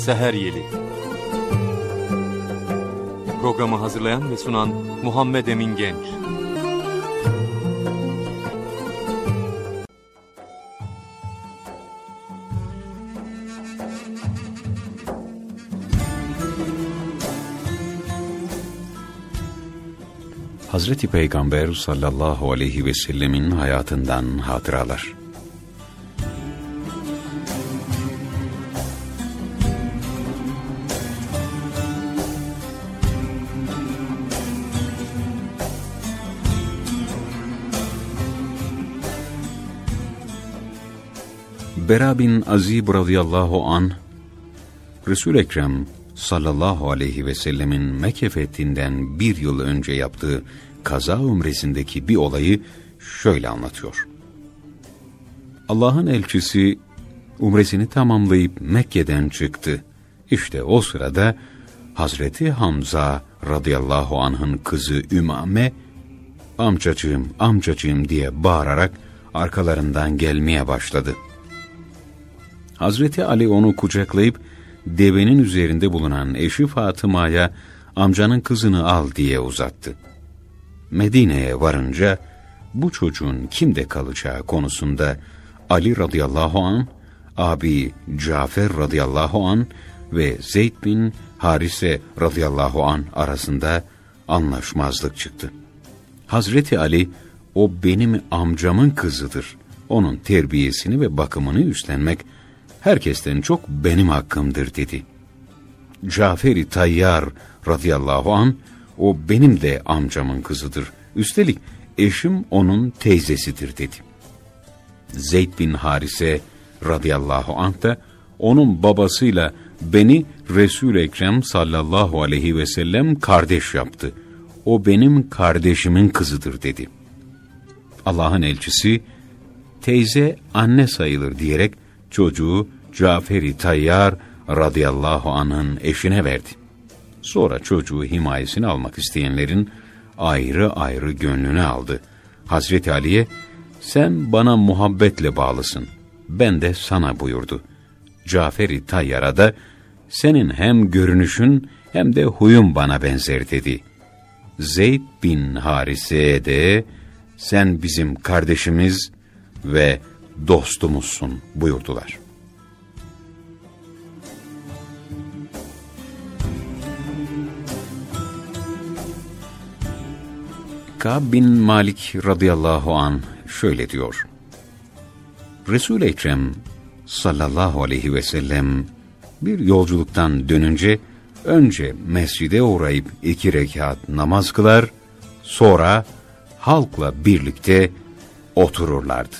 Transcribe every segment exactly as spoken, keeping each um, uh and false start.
Seher Yeli. Programı hazırlayan ve sunan Muhammed Emin Genç. Hazreti Peygamber sallallahu aleyhi ve sellemin hayatından hatıralar. Bera bin Azib radıyallahu anh, Resul-i Ekrem sallallahu aleyhi ve sellemin Mekke fethinden bir yıl önce yaptığı kaza umresindeki bir olayı şöyle anlatıyor. Allah'ın elçisi umresini tamamlayıp Mekke'den çıktı. İşte o sırada Hazreti Hamza radıyallahu anh'ın kızı Ümame, amcacığım amcacığım diye bağırarak arkalarından gelmeye başladı. Hazreti Ali onu kucaklayıp devenin üzerinde bulunan eşi Fatıma'ya amcanın kızını al diye uzattı. Medine'ye varınca bu çocuğun kimde kalacağı konusunda Ali radıyallahu anh, abi Cafer radıyallahu anh ve Zeyd bin Harise radıyallahu anh arasında anlaşmazlık çıktı. Hazreti Ali, o benim amcamın kızıdır, onun terbiyesini ve bakımını üstlenmek herkesten çok benim hakkımdır dedi. Cafer-i Tayyar radıyallahu anh, o benim de amcamın kızıdır, üstelik eşim onun teyzesidir dedi. Zeyd bin Harise radıyallahu anh da onun babasıyla beni Resul-i Ekrem sallallahu aleyhi ve sellem kardeş yaptı, o benim kardeşimin kızıdır dedi. Allah'ın elçisi, teyze anne sayılır diyerek çocuğu Cafer-i Tayyar radıyallahu anh'ın eşine verdi. Sonra çocuğu himayesini almak isteyenlerin ayrı ayrı gönlünü aldı. Hazreti Ali'ye, sen bana muhabbetle bağlısın, ben de sana buyurdu. Cafer-i Tayyar'a da, senin hem görünüşün hem de huyun bana benzer dedi. Zeyd bin Harise'ye de, sen bizim kardeşimiz ve dostumuzsun buyurdular. Kâb bin Malik radıyallahu anh şöyle diyor. Resul-i Ekrem sallallahu aleyhi ve sellem bir yolculuktan dönünce önce mescide uğrayıp iki rekat namaz kılar, sonra halkla birlikte otururlardı.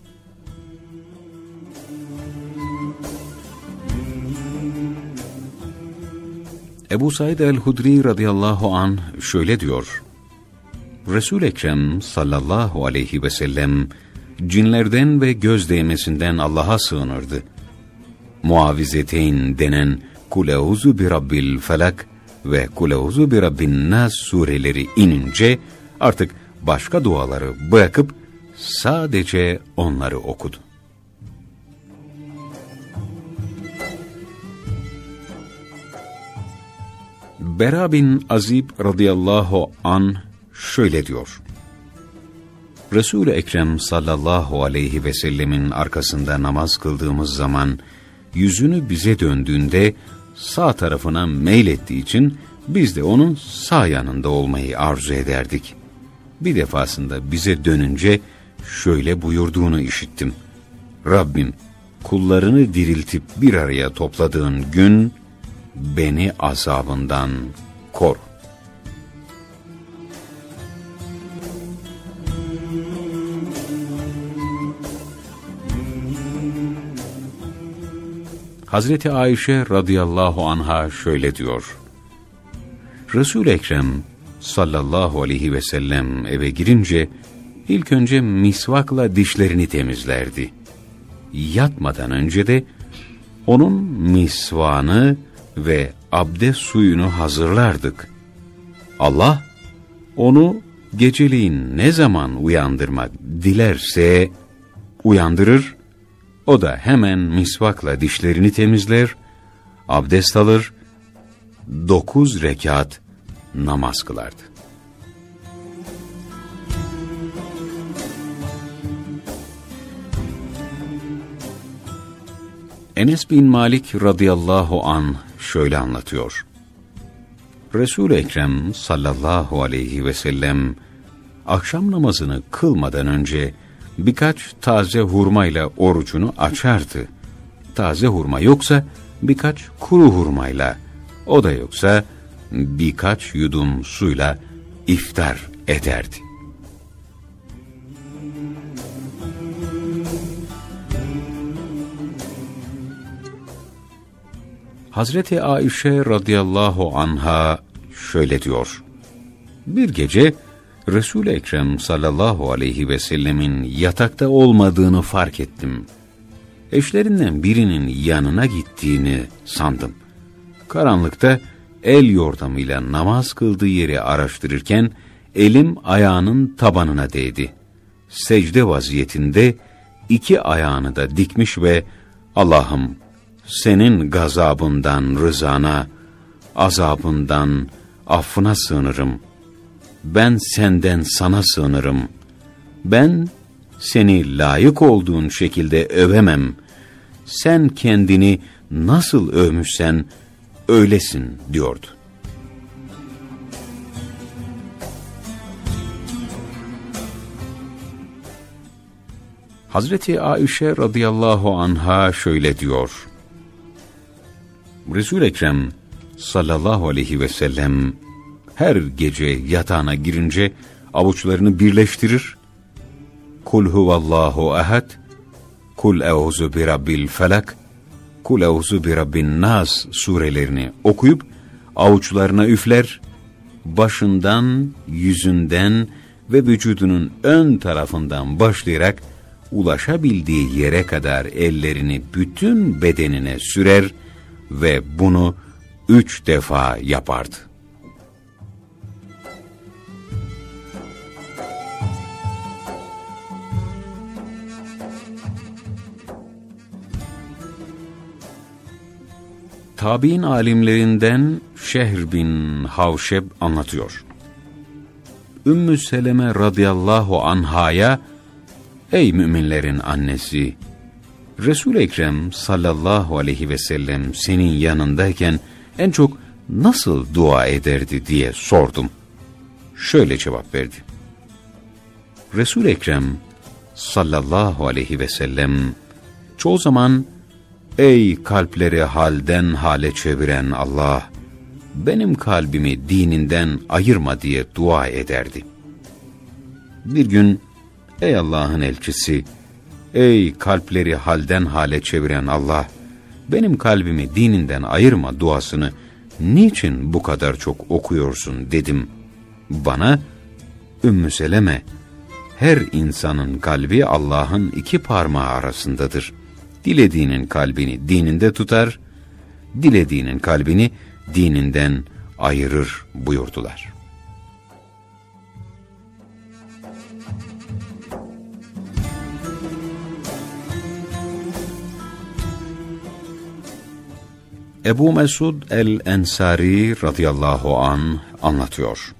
Ebu Said el-Hudri radıyallahu anh şöyle diyor. Resul-i Ekrem sallallahu aleyhi ve sellem cinlerden ve göz değmesinden Allah'a sığınırdı. Muavizeteyn denen Kuleuzu bi Rabbil Felak ve Kuleuzu bi Rabbin Nas sureleri inince artık başka duaları bırakıp sadece onları okudu. Bera bin Azib radıyallahu anh şöyle diyor. Resul-i Ekrem sallallahu aleyhi ve sellemin arkasında namaz kıldığımız zaman yüzünü bize döndüğünde sağ tarafına meylettiği için biz de onun sağ yanında olmayı arzu ederdik. Bir defasında bize dönünce şöyle buyurduğunu işittim. Rabbim, kullarını diriltip bir araya topladığın gün beni azabından koru. Hazreti Ayşe radıyallahu anha şöyle diyor. Resul-i Ekrem sallallahu aleyhi ve sellem eve girince ilk önce misvakla dişlerini temizlerdi. Yatmadan önce de onun misvağını ve abdest suyunu hazırlardık. Allah onu geceliğin ne zaman uyandırmak dilerse uyandırır, o da hemen misvakla dişlerini temizler, abdest alır, dokuz rekat namaz kılardı. Enes bin Malik radıyallahu anh şöyle anlatıyor. Resul-i Ekrem sallallahu aleyhi ve sellem akşam namazını kılmadan önce birkaç taze hurmayla orucunu açardı. Taze hurma yoksa birkaç kuru hurmayla, o da yoksa birkaç yudum suyla iftar ederdi. Hazreti Ayşe radıyallahu anha şöyle diyor. Bir gece Resul-i Ekrem sallallahu aleyhi ve sellemin yatakta olmadığını fark ettim. Eşlerinden birinin yanına gittiğini sandım. Karanlıkta el yordamıyla namaz kıldığı yeri araştırırken elim ayağının tabanına değdi. Secde vaziyetinde iki ayağını da dikmiş ve Allah'ım senin gazabından rızana, azabından affına sığınırım. Ben senden sana sığınırım. Ben seni layık olduğun şekilde övemem. Sen kendini nasıl övmüşsen öylesin diyordu. Hazreti Ayşe radıyallahu anha şöyle diyor. Resul-i Ekrem sallallahu aleyhi ve sellem her gece yatağına girince avuçlarını birleştirir, Kul huvallahu ehad, Kul euzu bi rabbil felak, Kul euzu bi rabbin nas surelerini okuyup avuçlarına üfler, başından, yüzünden ve vücudunun ön tarafından başlayarak ulaşabildiği yere kadar ellerini bütün bedenine sürer ve bunu üç defa yapardı. Tabi'in alimlerinden Şehr bin Havşeb anlatıyor. Ümmü Seleme radıyallahu anhaya, ey müminlerin annesi, Resul-i Ekrem sallallahu aleyhi ve sellem senin yanındayken en çok nasıl dua ederdi diye sordum. Şöyle cevap verdi. Resul-i Ekrem sallallahu aleyhi ve sellem çoğu zaman ey kalpleri halden hale çeviren Allah, benim kalbimi dininden ayırma diye dua ederdi. Bir gün ey Allah'ın elçisi, ey kalpleri halden hale çeviren Allah, benim kalbimi dininden ayırma duasını niçin bu kadar çok okuyorsun dedim. Bana, Ümmü Seleme, her insanın kalbi Allah'ın iki parmağı arasındadır. Dilediğinin kalbini dininde tutar, dilediğinin kalbini dininden ayırır buyurdular. Ebu Mesud el-Ensari radıyallahu anh anlatıyor.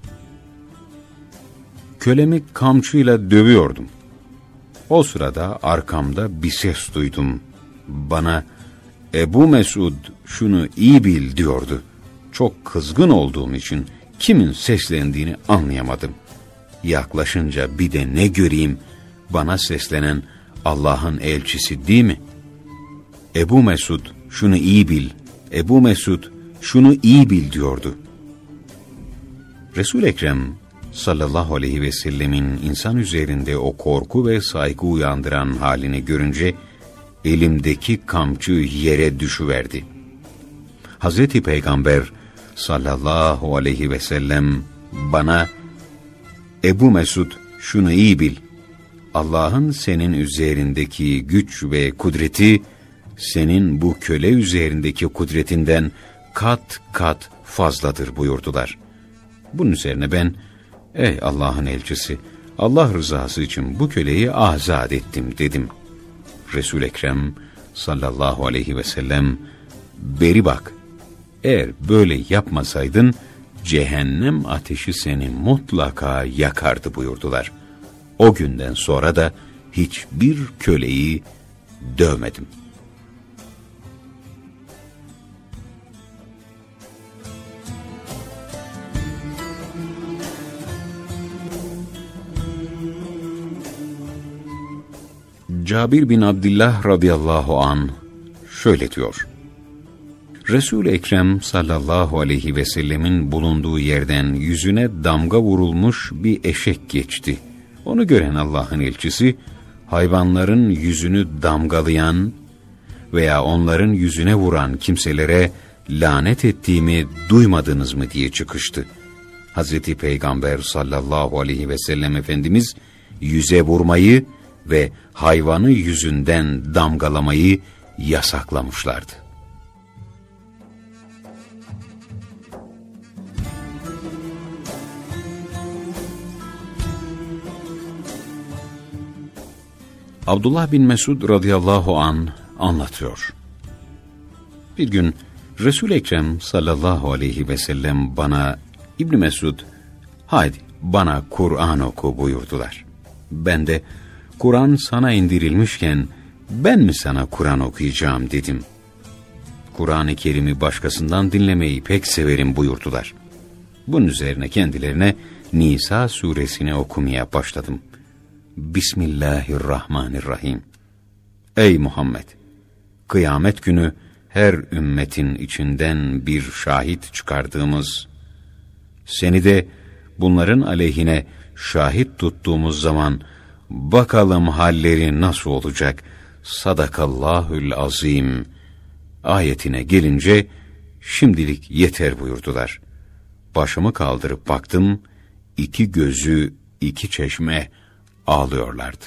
Kölemi kamçıyla dövüyordum. O sırada arkamda bir ses duydum. Bana Ebu Mesud şunu iyi bil diyordu. Çok kızgın olduğum için kimin seslendiğini anlayamadım. Yaklaşınca bir de ne göreyim, bana seslenen Allah'ın elçisi değil mi? Ebu Mesud şunu iyi bil, Ebu Mesud şunu iyi bil diyordu. Resul-i Ekrem sallallahu aleyhi ve sellemin insan üzerinde o korku ve saygı uyandıran halini görünce elimdeki kamçı yere düşüverdi. Hazreti Peygamber sallallahu aleyhi ve sellem bana Ebu Mesud şunu iyi bil, Allah'ın senin üzerindeki güç ve kudreti senin bu köle üzerindeki kudretinden kat kat fazladır buyurdular. Bunun üzerine ben, ey Allah'ın elçisi, Allah rızası için bu köleyi azat ettim dedim. Resul-i Ekrem sallallahu aleyhi ve sellem, beri bak eğer böyle yapmasaydın, cehennem ateşi seni mutlaka yakardı buyurdular. O günden sonra da hiçbir köleyi dövmedim. Cabir bin Abdullah radıyallahu an şöyle diyor: Resul-i Ekrem sallallahu aleyhi ve sellemin bulunduğu yerden yüzüne damga vurulmuş bir eşek geçti. Onu gören Allah'ın elçisi, hayvanların yüzünü damgalayan veya onların yüzüne vuran kimselere lanet ettiğimi duymadınız mı diye çıkıştı. Hazreti Peygamber sallallahu aleyhi ve sellem Efendimiz yüze vurmayı ve hayvanı yüzünden damgalamayı yasaklamışlardı. Abdullah bin Mesud radıyallahu an anlatıyor. Bir gün Resul-i Ekrem sallallahu aleyhi ve sellem bana, İbn Mesud, haydi bana Kur'an oku buyurdular. Ben de, Kur'an sana indirilmişken ben mi sana Kur'an okuyacağım dedim. Kur'an-ı Kerim'i başkasından dinlemeyi pek severim buyurdular. Bunun üzerine kendilerine Nisa suresini okumaya başladım. Bismillahirrahmanirrahim. Ey Muhammed! Kıyamet günü her ümmetin içinden bir şahit çıkardığımız, seni de bunların aleyhine şahit tuttuğumuz zaman bakalım halleri nasıl olacak? Sadakallahül azim ayetine gelince şimdilik yeter buyurdular. Başımı kaldırıp baktım, iki gözü iki çeşme ağlıyorlardı.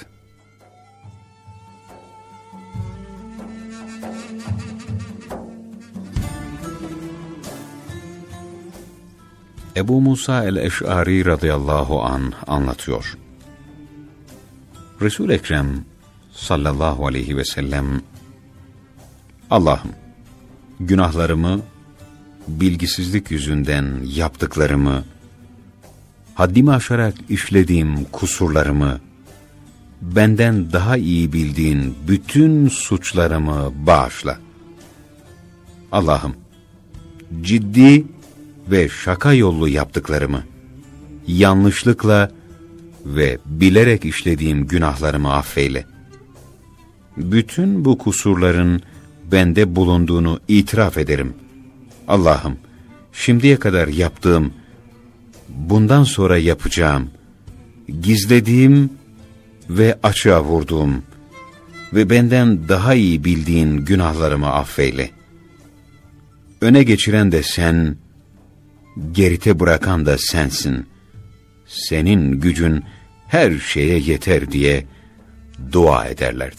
Ebu Musa el-Eş'ari radıyallahu an anlatıyor. Resul-i Ekrem sallallahu aleyhi ve sellem, Allah'ım, günahlarımı, bilgisizlik yüzünden yaptıklarımı, haddimi aşarak işlediğim kusurlarımı, benden daha iyi bildiğin bütün suçlarımı bağışla. Allah'ım, ciddi ve şaka yollu yaptıklarımı, yanlışlıkla ve bilerek işlediğim günahlarımı affeyle. Bütün bu kusurların bende bulunduğunu itiraf ederim. Allah'ım, şimdiye kadar yaptığım, bundan sonra yapacağım, gizlediğim ve açığa vurduğum ve benden daha iyi bildiğin günahlarımı affeyle. Öne geçiren de sen, geride bırakan da sensin. Senin gücün her şeye yeter diye dua ederlerdi.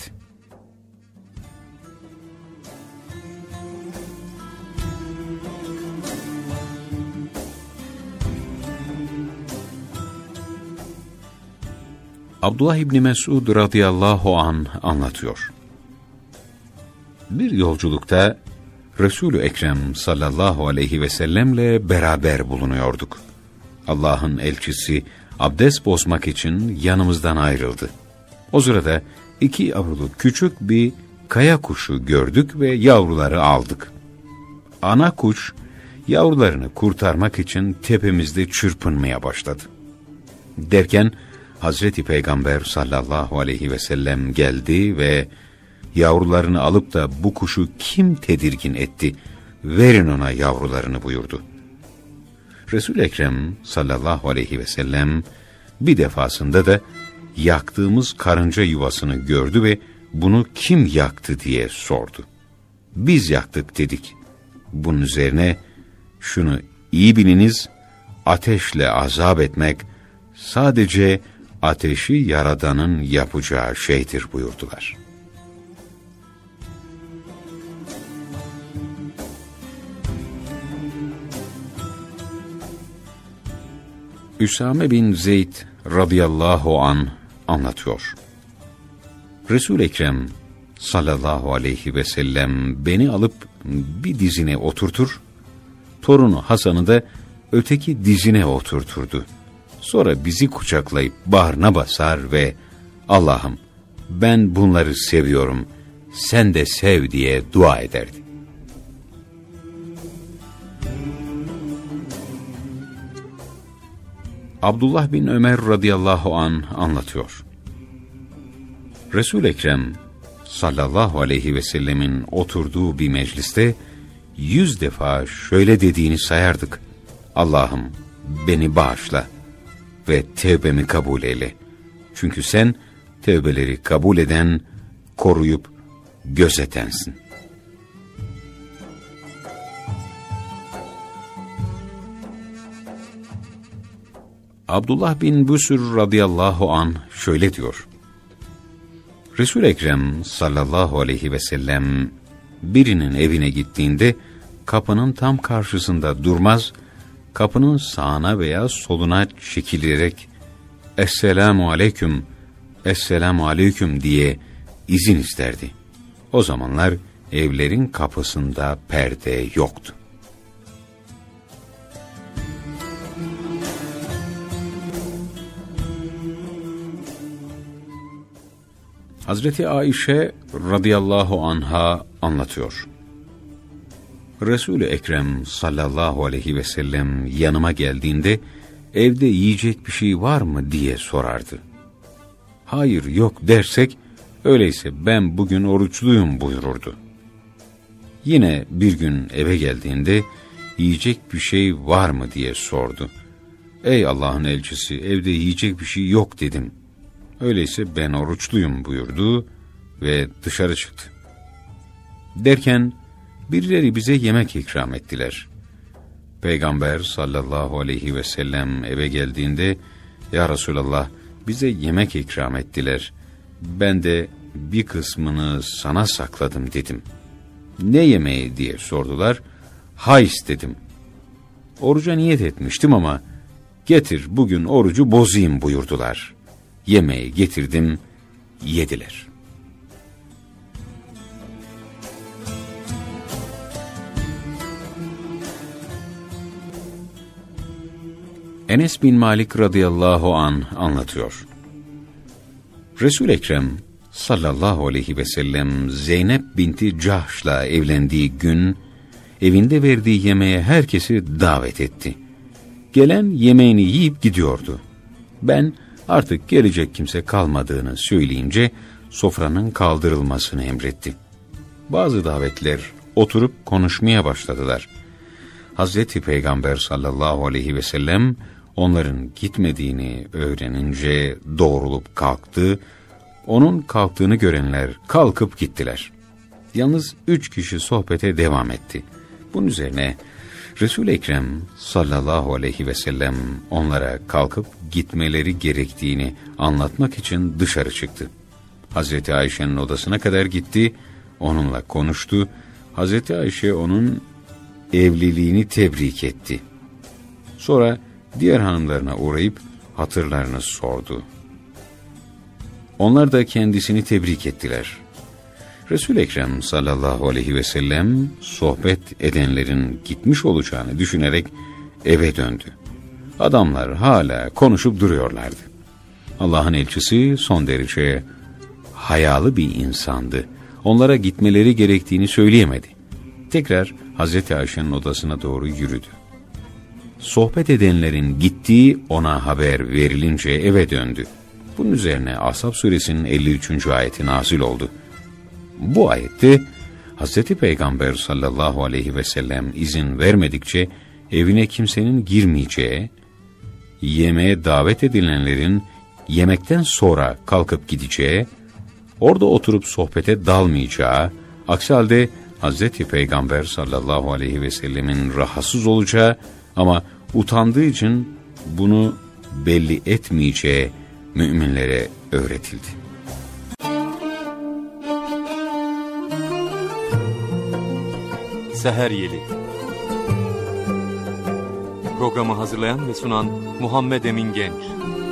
Abdullah İbni Mesud radıyallahu an anlatıyor. Bir yolculukta Resul-i Ekrem sallallahu aleyhi ve sellemle beraber bulunuyorduk. Allah'ın elçisi abdest bozmak için yanımızdan ayrıldı. O sırada iki yavrulu küçük bir kaya kuşu gördük ve yavruları aldık. Ana kuş yavrularını kurtarmak için tepemizde çırpınmaya başladı. Derken Hazreti Peygamber sallallahu aleyhi ve sellem geldi ve yavrularını alıp da bu kuşu kim tedirgin etti, verin ona yavrularını buyurdu. Resul-i Ekrem sallallahu aleyhi ve sellem bir defasında da yaktığımız karınca yuvasını gördü ve bunu kim yaktı diye sordu. Biz yaktık dedik. Bunun üzerine şunu iyi biliniz, ateşle azap etmek sadece ateşi Yaradan'ın yapacağı şeydir buyurdular. Üsame bin Zeyd radıyallahu an anlatıyor. Resul-i Ekrem sallallahu aleyhi ve sellem beni alıp bir dizine oturtur, torunu Hasan'ı da öteki dizine oturturdu. Sonra bizi kucaklayıp bağrına basar ve Allah'ım ben bunları seviyorum, sen de sev diye dua ederdi. Abdullah bin Ömer radıyallahu an anlatıyor. Resul-i Ekrem sallallahu aleyhi ve sellemin oturduğu bir mecliste yüz defa şöyle dediğini sayardık. Allah'ım beni bağışla ve tevbemi kabul eyle. Çünkü sen tevbeleri kabul eden, koruyup gözetensin. Abdullah bin Busur radıyallahu an şöyle diyor. Resul-i Ekrem sallallahu aleyhi ve sellem birinin evine gittiğinde kapının tam karşısında durmaz, kapının sağına veya soluna çekilerek Esselamu aleyküm, Esselamu aleyküm diye izin isterdi. O zamanlar evlerin kapısında perde yoktu. Hazreti Ayşe radıyallahu anha anlatıyor. Resul-i Ekrem sallallahu aleyhi ve sellem yanıma geldiğinde evde yiyecek bir şey var mı diye sorardı. Hayır yok dersek öyleyse ben bugün oruçluyum buyururdu. Yine bir gün eve geldiğinde yiyecek bir şey var mı diye sordu. Ey Allah'ın elçisi evde yiyecek bir şey yok dedim. Öyleyse ben oruçluyum buyurdu ve dışarı çıktı. Derken birileri bize yemek ikram ettiler. Peygamber sallallahu aleyhi ve sellem eve geldiğinde ya Resulallah bize yemek ikram ettiler. Ben de bir kısmını sana sakladım dedim. Ne yemeği diye sordular. Hays dedim. Oruca niyet etmiştim ama getir bugün orucu bozayım buyurdular. Yemeği getirdim, yediler. Enes bin Malik radıyallahu an anlatıyor. Resul-i Ekrem sallallahu aleyhi ve sellem Zeynep binti Cahş'la evlendiği gün evinde verdiği yemeğe herkesi davet etti. Gelen yemeğini yiyip gidiyordu. Ben artık gelecek kimse kalmadığını söyleyince sofranın kaldırılmasını emretti. Bazı davetler oturup konuşmaya başladılar. Hazreti Peygamber sallallahu aleyhi ve sellem onların gitmediğini öğrenince doğrulup kalktı. Onun kalktığını görenler kalkıp gittiler. Yalnız üç kişi sohbete devam etti. Bunun üzerine Resul-i Ekrem sallallahu aleyhi ve sellem onlara kalkıp gitmeleri gerektiğini anlatmak için dışarı çıktı. Hazreti Ayşe'nin odasına kadar gitti, onunla konuştu. Hazreti Ayşe onun evliliğini tebrik etti. Sonra diğer hanımlarına uğrayıp hatırlarını sordu. Onlar da kendisini tebrik ettiler. Resul-i Ekrem sallallahu aleyhi ve sellem sohbet edenlerin gitmiş olacağını düşünerek eve döndü. Adamlar hala konuşup duruyorlardı. Allah'ın elçisi son derece hayalı bir insandı. Onlara gitmeleri gerektiğini söyleyemedi. Tekrar Hazreti Ayşe'nin odasına doğru yürüdü. Sohbet edenlerin gittiği ona haber verilince eve döndü. Bunun üzerine Ahzab suresinin elli üçüncü ayeti nazil oldu. Bu ayette Hazreti Peygamber sallallahu aleyhi ve sellem izin vermedikçe evine kimsenin girmeyeceği, yemeğe davet edilenlerin yemekten sonra kalkıp gideceği, orada oturup sohbete dalmayacağı, aksi halde Hazreti Peygamber sallallahu aleyhi ve sellemin rahatsız olacağı ama utandığı için bunu belli etmeyeceği müminlere öğretildi. Seher Yeli. Programı hazırlayan ve sunan Muhammed Emin Genç.